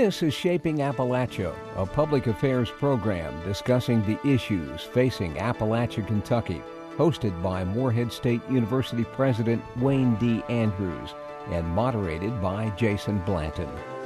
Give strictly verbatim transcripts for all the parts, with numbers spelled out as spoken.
This is Shaping Appalachia, a public affairs program discussing the issues facing Appalachia, Kentucky, hosted by Morehead State University President Wayne D. Andrews and moderated by Jason Blanton.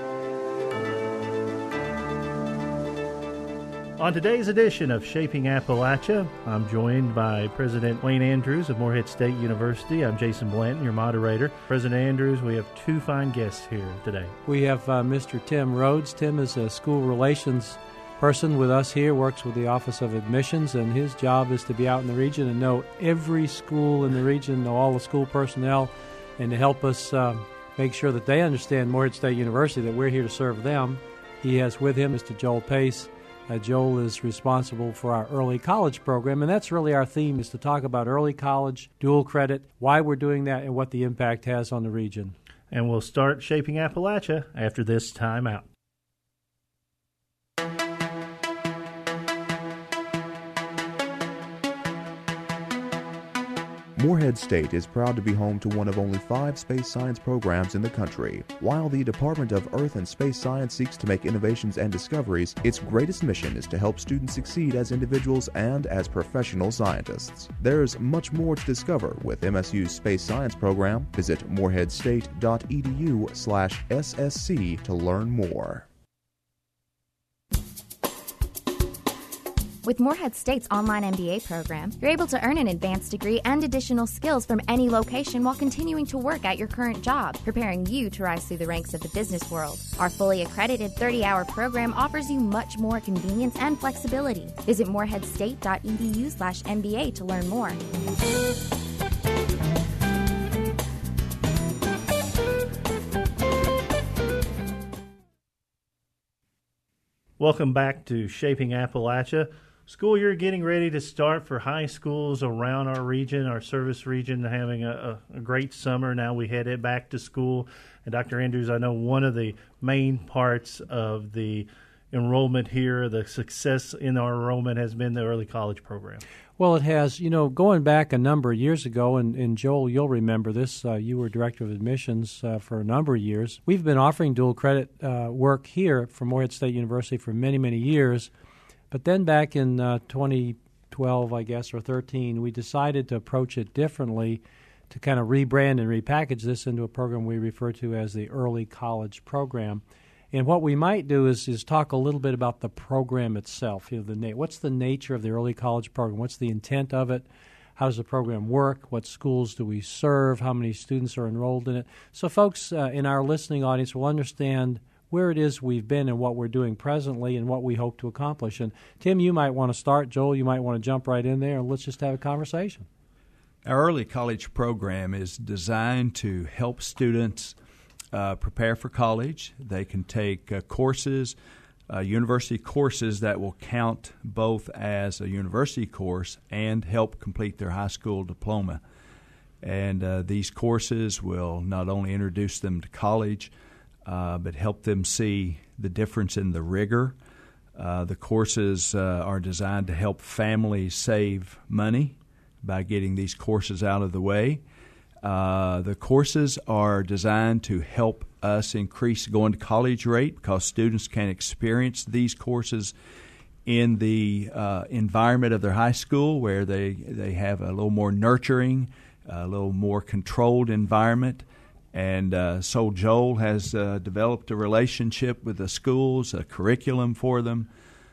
On today's edition of Shaping Appalachia, I'm joined by President Wayne Andrews of Morehead State University. I'm Jason Blanton, your moderator. President Andrews, we have two fine guests here today. We have uh, Mister Tim Rhodes. Tim is a school relations person with us here, works with the Office of Admissions, and his job is to be out in the region and know every school in the region, know all the school personnel, and to help us uh, make sure that they understand Morehead State University, that we're here to serve them. He has with him Mister Joel Pace. Uh, Joel is responsible for our early college program, and that's really our theme, is to talk about early college, dual credit, why we're doing that, and what the impact has on the region. And we'll start Shaping Appalachia after this time out. Morehead State is proud to be home to one of only five space science programs in the country. While the Department of Earth and Space Science seeks to make innovations and discoveries, its greatest mission is to help students succeed as individuals and as professional scientists. There's much more to discover with M S U's Space Science program. Visit moreheadstate.edu slash SSC to learn more. With Morehead State's online M B A program, you're able to earn an advanced degree and additional skills from any location while continuing to work at your current job, preparing you to rise through the ranks of the business world. Our fully accredited thirty-hour program offers you much more convenience and flexibility. Visit moreheadstate.edu slash MBA to learn more. Welcome back to Shaping Appalachia. School year getting ready to start for high schools around our region, our service region, having a, a, a great summer. Now we head back to school. And Doctor Andrews, I know one of the main parts of the enrollment here, the success in our enrollment, has been the early college program. Well, it has. You know, going back a number of years ago, and, and Joel, you'll remember this, uh, you were Director of Admissions uh, for a number of years. We've been offering dual credit uh, work here from Morehead State University for many, many years. But then back in uh, twenty twelve, I guess, or thirteen, we decided to approach it differently, to kind of rebrand and repackage this into a program we refer to as the early college program. And what we might do is is talk a little bit about the program itself. You know, the na- what's the nature of the early college program? What's the intent of it? How does the program work? What schools do we serve? How many students are enrolled in it? So folks uh, in our listening audience will understand where it is we've been and what we're doing presently and what we hope to accomplish. And Tim, you might want to start. Joel, you might want to jump right in there, and let's just have a conversation. Our early college program is designed to help students uh, prepare for college. They can take uh, courses, uh, university courses that will count both as a university course and help complete their high school diploma. And uh, these courses will not only introduce them to college, Uh, but help them see the difference in the rigor. Uh, the courses uh, are designed to help families save money by getting these courses out of the way. Uh, the courses are designed to help us increase going to college rate, because students can experience these courses in the uh, environment of their high school, where they, they have a little more nurturing, a little more controlled environment. And uh, so Joel has uh, developed a relationship with the schools, a curriculum for them,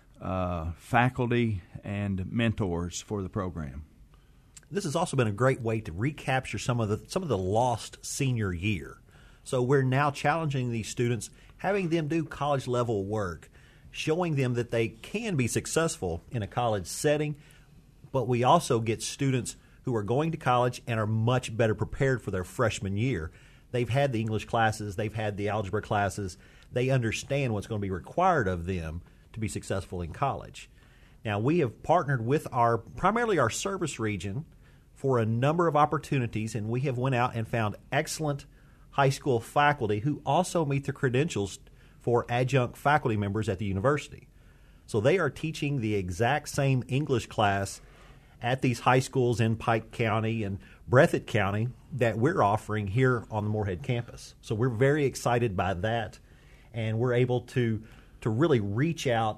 uh, faculty, and mentors for the program. This has also been a great way to recapture some of the some of the lost senior year. So we're now challenging these students, having them do college-level work, showing them that they can be successful in a college setting, but we also get students who are going to college and are much better prepared for their freshman year. They've had the English classes, they've had the algebra classes, they understand what's going to be required of them to be successful in college. Now, we have partnered with our primarily our service region for a number of opportunities, and we have went out and found excellent high school faculty who also meet the credentials for adjunct faculty members at the university. So they are teaching the exact same English class at these high schools in Pike County and Breathitt County that we're offering here on the Morehead campus. So we're very excited by that. and we're able to to really reach out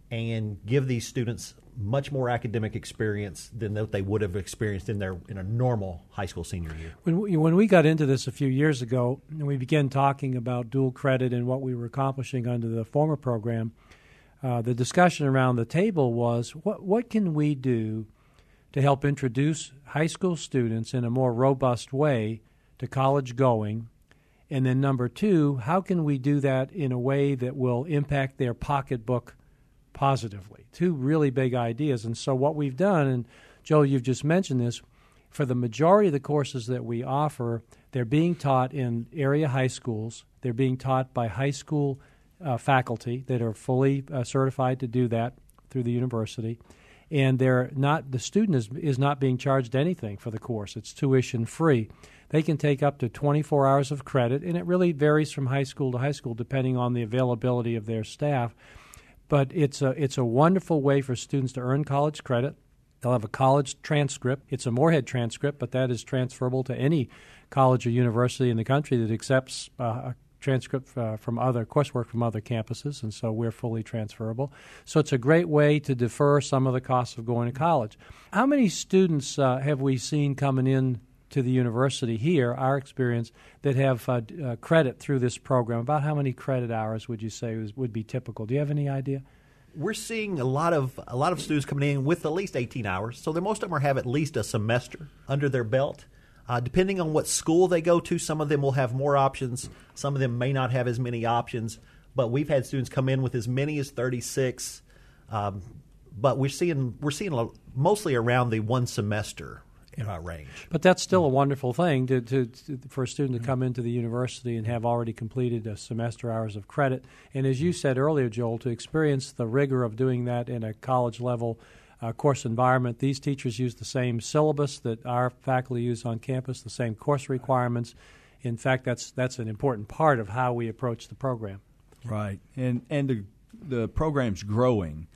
and give these students much more academic experience than what they would have experienced in their in a normal high school senior year. When we, when we got into this a few years ago, and we began talking about dual credit and what we were accomplishing under the former program, uh, the discussion around the table was, what what can we do to help introduce high school students in a more robust way to college going? And then number two, how can we do that in a way that will impact their pocketbook positively? Two really big ideas. And so what we've done, and Joel, you've just mentioned this, for the majority of the courses that we offer, they're being taught in area high schools. They're being taught by high school uh, faculty that are fully uh, certified to do that through the university. And they're not, the student is, is not being charged anything for the course. It's tuition free. They can take up to twenty-four hours of credit, and it really varies from high school to high school depending on the availability of their staff. But it's a it's a wonderful way for students to earn college credit. They'll have a college transcript. It's a Morehead transcript, but that is transferable to any college or university in the country that accepts uh, a transcript uh, from other coursework from other campuses, and so we're fully transferable. So it's a great way to defer some of the costs of going to college. How many students uh, have we seen coming in to the university here, our experience, that have uh, uh, credit through this program? About how many credit hours would you say was, would be typical? Do you have any idea? We're seeing a lot of a lot of students coming in with at least eighteen hours. So most of them are, have at least a semester under their belt. Uh, depending on what school they go to, some of them will have more options. Some of them may not have as many options. But we've had students come in with as many as thirty-six. Um, but we're seeing we're seeing mostly around the one semester Uh, range. But that's still a wonderful thing to, to, to for a student to come into the university and have already completed a semester hours of credit. And as you said earlier, Joel, to experience the rigor of doing that in a college-level uh, course environment. These teachers use the same syllabus that our faculty use on campus, the same course requirements. In fact, that's that's an important part of how we approach the program. Right. And, and the, the program's growing.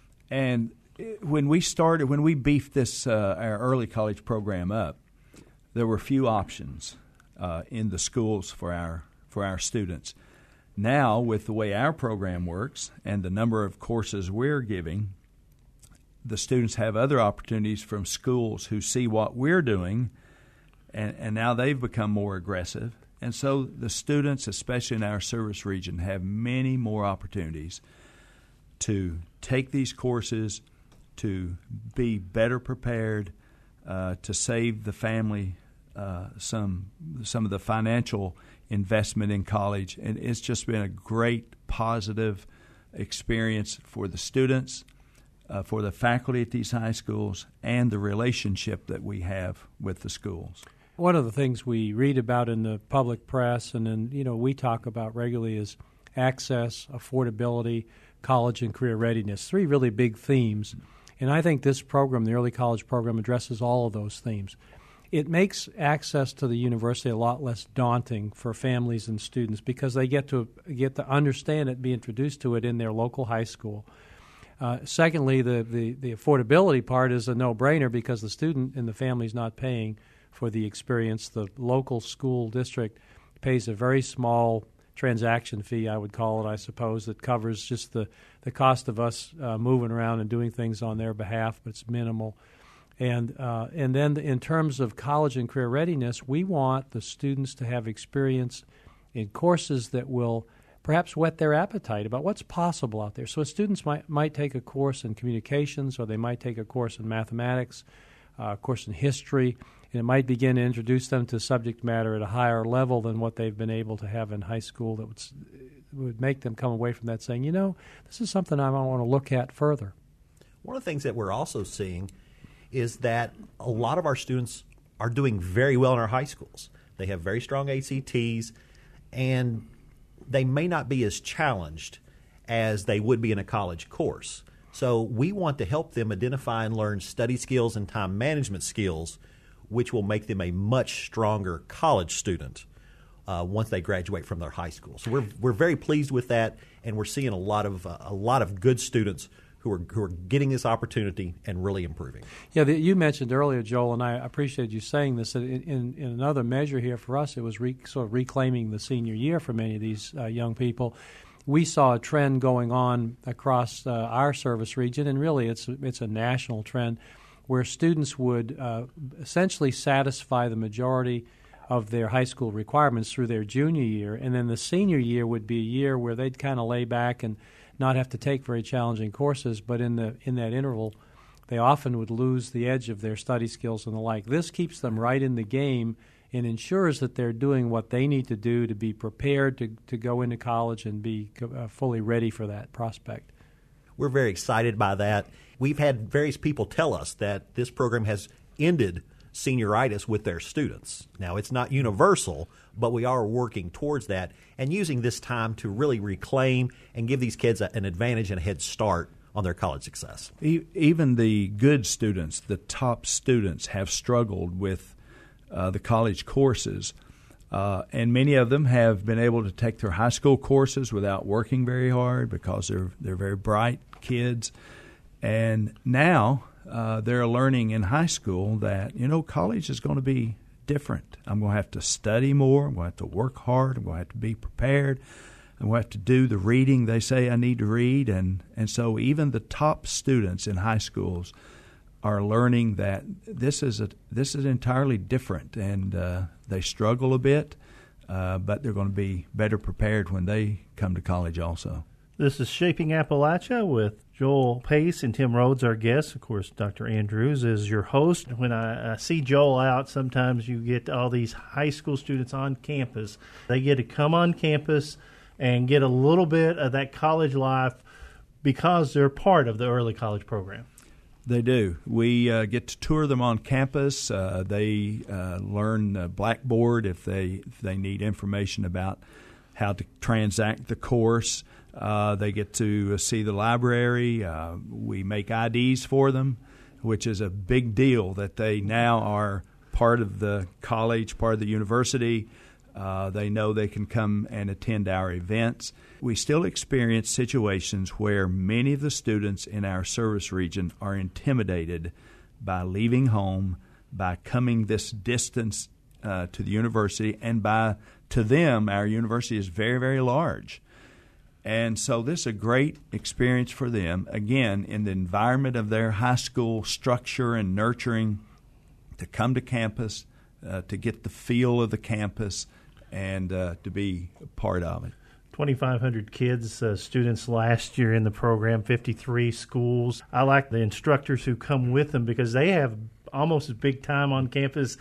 And when we started, when we beefed this uh, our early college program up, there were few options uh, in the schools for our for our students. Now, with the way our program works and the number of courses we're giving, the students have other opportunities from schools who see what we're doing, and, and now they've become more aggressive. And so the students, especially in our service region, have many more opportunities to take these courses, to be better prepared, uh, to save the family uh, some some of the financial investment in college. And it's just been a great positive experience for the students, uh, for the faculty at these high schools, and the relationship that we have with the schools. One of the things we read about in the public press and then, you know, we talk about regularly is access, affordability, college and career readiness, three really big themes. And I think this program, the early college program, addresses all of those themes. It makes access to the university a lot less daunting for families and students because they get to get to understand it, be introduced to it in their local high school. Uh, secondly, the, the, the affordability part is a no-brainer because the student and the family is not paying for the experience. The local school district pays a very small transaction fee, I would call it, I suppose, that covers just the, the cost of us uh, moving around and doing things on their behalf, but it's minimal. And uh, and then in terms of college and career readiness, we want the students to have experience in courses that will perhaps whet their appetite about what's possible out there. So students might, might take a course in communications, or they might take a course in mathematics, uh, a course in history, and it might begin to introduce them to subject matter at a higher level than what they've been able to have in high school that would, would make them come away from that saying, you know, this is something I want to look at further. One of the things that we're also seeing is that a lot of our students are doing very well in our high schools. They have very strong A C Ts, and they may not be as challenged as they would be in a college course. So we want to help them identify and learn study skills and time management skills, which will make them a much stronger college student uh, once they graduate from their high school. So we're we're very pleased with that, and we're seeing a lot of uh, a lot of good students who are who are getting this opportunity and really improving. Yeah, the, you mentioned earlier, Joel, and I appreciate you saying this, that in, in, in another measure here for us, it was re, sort of reclaiming the senior year for many of these uh, young people. We saw a trend going on across uh, our service region, and really it's, it's a national trend, where students would uh, essentially satisfy the majority of their high school requirements through their junior year, and then the senior year would be a year where they'd kind of lay back and not have to take very challenging courses, but in the in that interval, they often would lose the edge of their study skills and the like. This keeps them right in the game and ensures that they're doing what they need to do to be prepared to, to go into college and be uh, fully ready for that prospect. We're very excited by that. We've had various people tell us that this program has ended senioritis with their students. Now, it's not universal, but we are working towards that and using this time to really reclaim and give these kids a, an advantage and a head start on their college success. Even the good students, the top students, have struggled with uh, the college courses, uh, and many of them have been able to take their high school courses without working very hard because they're they're very bright kids, and now Uh, they're learning in high school that, you know, college is going to be different. I'm going to have to study more. I'm going to have to work hard. I'm going to have to be prepared. I'm going to have to do the reading they say I need to read. And, and so even the top students in high schools are learning that this is a, this is entirely different, and uh, they struggle a bit, uh, but they're going to be better prepared when they come to college also. This is Shaping Appalachia with Joel Pace and Tim Rhodes, our guests. Of course, Doctor Andrews is your host. When I, I see Joel out, sometimes you get all these high school students on campus. They get to come on campus and get a little bit of that college life because they're part of the early college program. They do. We uh, get to tour them on campus. Uh, they uh, learn uh, Blackboard if they if they need information about how to transact the course. Uh, they get to see the library. Uh, we make I Ds for them, which is a big deal that they now are part of the college, part of the university. Uh, they know they can come and attend our events. We still experience situations where many of the students in our service region are intimidated by leaving home, by coming this distance uh, to the university, and by, to them, our university is very, very large. And so this is a great experience for them, again, in the environment of their high school structure and nurturing, to come to campus, uh, to get the feel of the campus, and uh, to be a part of it. twenty-five hundred kids, uh, students last year in the program, fifty-three schools. I like the instructors who come with them because they have almost as big time on campus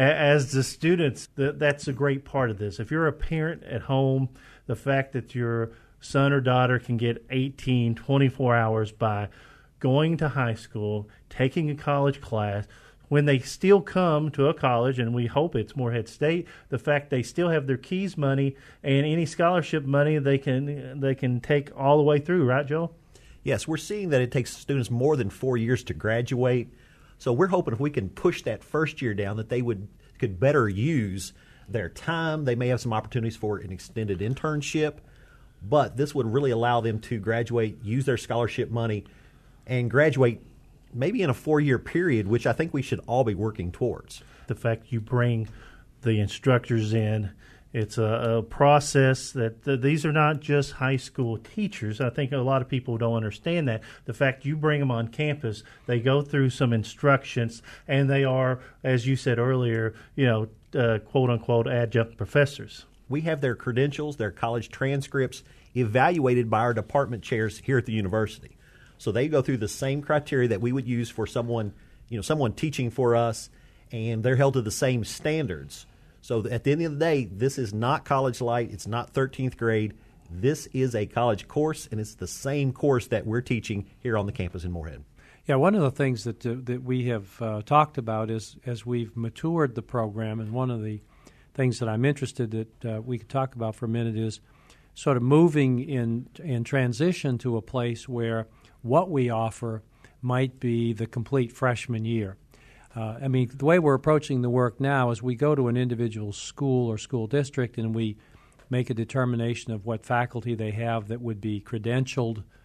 as the students. That's a great part of this. If you're a parent at home, the fact that your son or daughter can get eighteen, twenty-four hours by going to high school, taking a college class, when they still come to a college, and we hope it's Morehead State, the fact they still have their Keys money and any scholarship money they can they can take all the way through, right, Joel? Yes, we're seeing that it takes students more than four years to graduate. So we're hoping if we can push that first year down, that they would could better use their time. They may have some opportunities for an extended internship, but this would really allow them to graduate, use their scholarship money, and graduate maybe in a four-year period, which I think we should all be working towards. The fact you bring the instructors in, it's a, a process that th- these are not just high school teachers. I think a lot of people don't understand that. The fact you bring them on campus, they go through some instructions, and they are, as you said earlier, you know, uh, quote-unquote adjunct professors. We have their credentials, their college transcripts evaluated by our department chairs here at the university. So they go through the same criteria that we would use for someone, you know, someone teaching for us, and they're held to the same standards. So at the end of the day, this is not college light. It's not thirteenth grade. This is a college course, and it's the same course that we're teaching here on the campus in Morehead. Yeah, one of the things that uh, that we have uh, talked about is as we've matured the program, and one of the things that I'm interested that uh, we could talk about for a minute is sort of moving in in transition to a place where what we offer might be the complete freshman year. Uh, I mean, the way we're approaching the work now is we go to an individual school or school district and we make a determination of what faculty they have that would be credentialed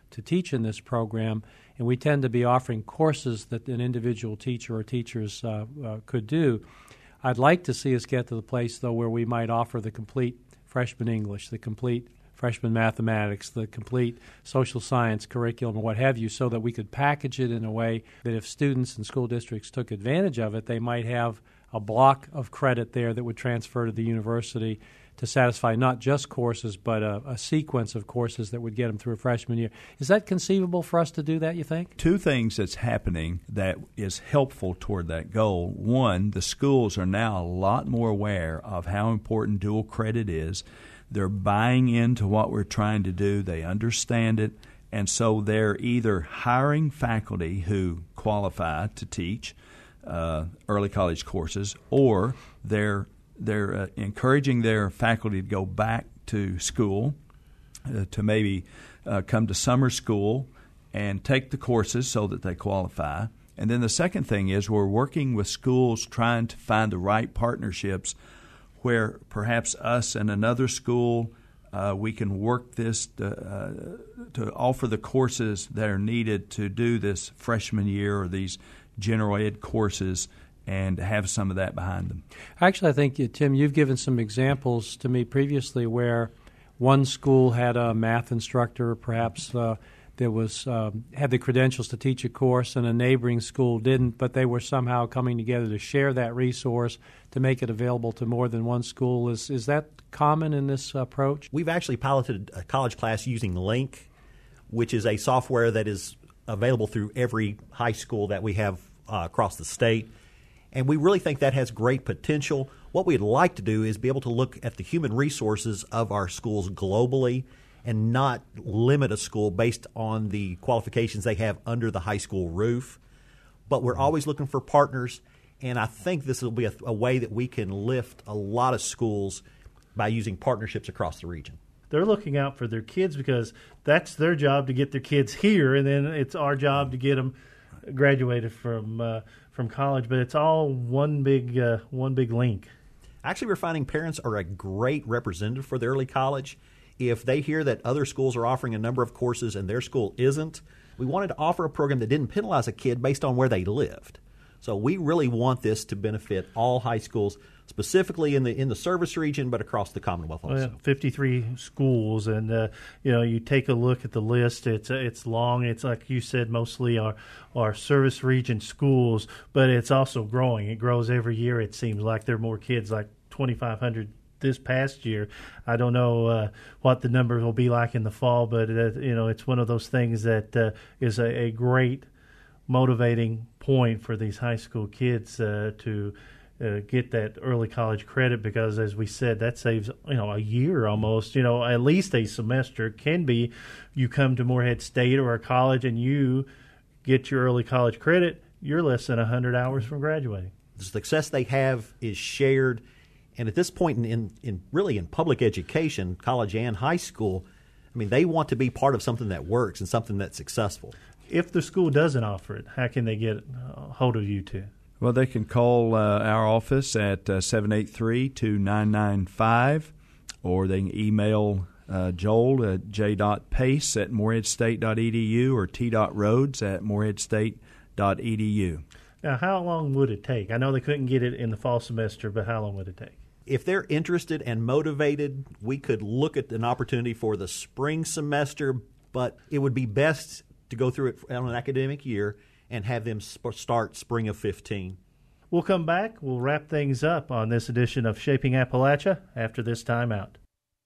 to teach in this program, and we tend to be offering courses that an individual teacher or teachers uh, uh, could do. I'd like to see us get to the place, though, where we might offer the complete freshman English, the complete freshman mathematics, the complete social science curriculum, or what have you, so that we could package it in a way that if students and school districts took advantage of it, they might have a block of credit there that would transfer to the university to satisfy not just courses, but a, a sequence of courses that would get them through a freshman year. Is that conceivable for us to do that, you think? Two things that's happening that is helpful toward that goal. One, the schools are now a lot more aware of how important dual credit is. They're buying into what we're trying to do. They understand it. And so they're either hiring faculty who qualify to teach uh, early college courses, or they're they're uh, encouraging their faculty to go back to school, uh, to maybe uh, come to summer school and take the courses so that they qualify. And then the second thing is we're working with schools trying to find the right partnerships where perhaps us and another school, uh, we can work this to, uh, to offer the courses that are needed to do this freshman year or these general ed courses and have some of that behind them. Actually, I think, Tim, you've given some examples to me previously where one school had a math instructor, perhaps uh, that was uh, had the credentials to teach a course, and a neighboring school didn't, but they were somehow coming together to share that resource to make it available to more than one school. Is is that common in this approach? We've actually piloted a college class using Link, which is a software that is available through every high school that we have uh, across the state. And we really think that has great potential. What we'd like to do is be able to look at the human resources of our schools globally and not limit a school based on the qualifications they have under the high school roof. But we're always looking for partners, and I think this will be a, a way that we can lift a lot of schools by using partnerships across the region. They're looking out for their kids because that's their job to get their kids here, and then it's our job to get them graduated from uh, from college. But it's all one big uh, one big link. Actually, we're finding parents are a great representative for the early college. If they hear that other schools are offering a number of courses and their school isn't, we wanted to offer a program that didn't penalize a kid based on where they lived. So we really want this to benefit all high schools, specifically in the in the service region, but across the Commonwealth also. Well, fifty-three schools, and uh, you know, you take a look at the list. It's uh, it's long. It's like you said, mostly our our service region schools, but it's also growing. It grows every year. It seems like there are more kids, like twenty-five hundred this past year. I don't know uh, what the numbers will be like in the fall, but uh, you know, it's one of those things that uh, is a, a great motivating point for these high school kids uh, to uh, get that early college credit, because, as we said, that saves you know a year almost. You know, at least a semester. It can be you come to Morehead State or a college and you get your early college credit. You're less than one hundred hours from graduating. The success they have is shared. And at this point in, in, in really in public education, college and high school, I mean, they want to be part of something that works and something that's successful. If the school doesn't offer it, how can they get a hold of you two? Well, they can call uh, our office at uh, seven eight three, two nine nine five, or they can email uh, Joel at j.pace at moreheadstate dot e d u or t.rhodes at moreheadstate dot e d u. Now, how long would it take? I know they couldn't get it in the fall semester, but how long would it take? If they're interested and motivated, we could look at an opportunity for the spring semester, but it would be best to go through it on an academic year and have them sp- start spring of fifteen. We'll come back. We'll wrap things up on this edition of Shaping Appalachia after this time out.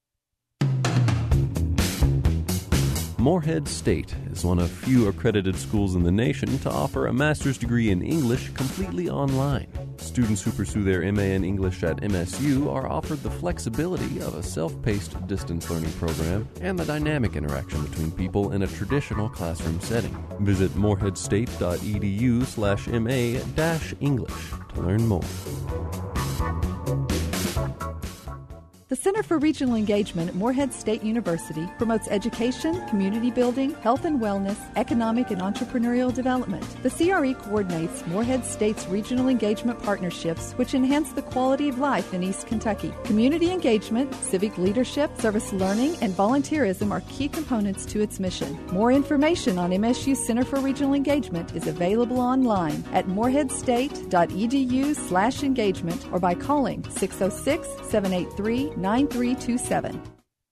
Morehead State is one of few accredited schools in the nation to offer a master's degree in English completely online. Students who pursue their M A in English at M S U are offered the flexibility of a self-paced distance learning program and the dynamic interaction between people in a traditional classroom setting. Visit moreheadstate.edu slash MA dash English to learn more. The Center for Regional Engagement at Morehead State University promotes education, community building, health and wellness, economic and entrepreneurial development. The C R E coordinates Morehead State's regional engagement partnerships, which enhance the quality of life in East Kentucky. Community engagement, civic leadership, service learning, and volunteerism are key components to its mission. More information on M S U Center for Regional Engagement is available online at moreheadstate.edu slash engagement or by calling six oh six, seven eight three, nine three two seven.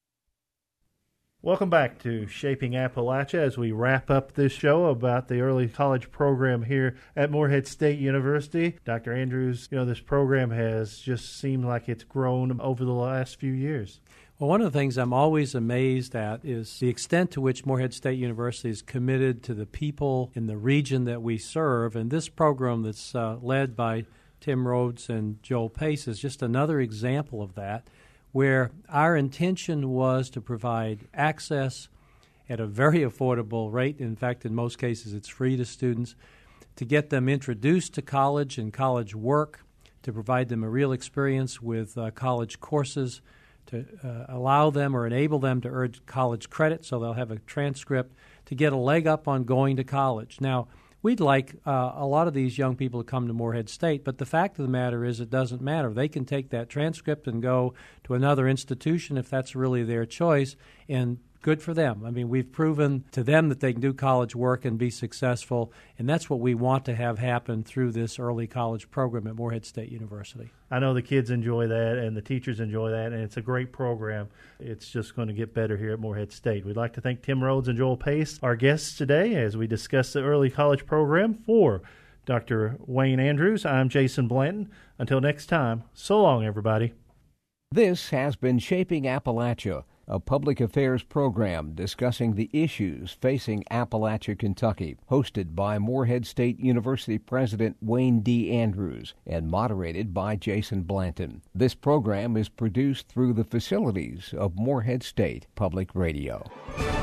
Welcome back to Shaping Appalachia as we wrap up this show about the early college program here at Morehead State University. Doctor Andrews, you know, this program has just seemed like it's grown over the last few years. Well, one of the things I'm always amazed at is the extent to which Morehead State University is committed to the people in the region that we serve, and this program that's uh, led by Tim Rhodes and Joel Pace is just another example of that, where our intention was to provide access at a very affordable rate. In fact, in most cases, it's free to students, to get them introduced to college and college work, to provide them a real experience with uh, college courses, to uh, allow them or enable them to earn college credit so they'll have a transcript, to get a leg up on going to college. Now, we'd like uh, a lot of these young people to come to Morehead State, but the fact of the matter is it doesn't matter. They can take that transcript and go to another institution if that's really their choice, and good for them. I mean, we've proven to them that they can do college work and be successful, and that's what we want to have happen through this early college program at Morehead State University. I know the kids enjoy that and the teachers enjoy that, and it's a great program. It's just going to get better here at Morehead State. We'd like to thank Tim Rhodes and Joel Pace, our guests today, as we discuss the early college program. For Doctor Wayne Andrews, I'm Jason Blanton. Until next time, so long, everybody. This has been Shaping Appalachia, a public affairs program discussing the issues facing Appalachia, Kentucky, hosted by Morehead State University President Wayne D. Andrews and moderated by Jason Blanton. This program is produced through the facilities of Morehead State Public Radio.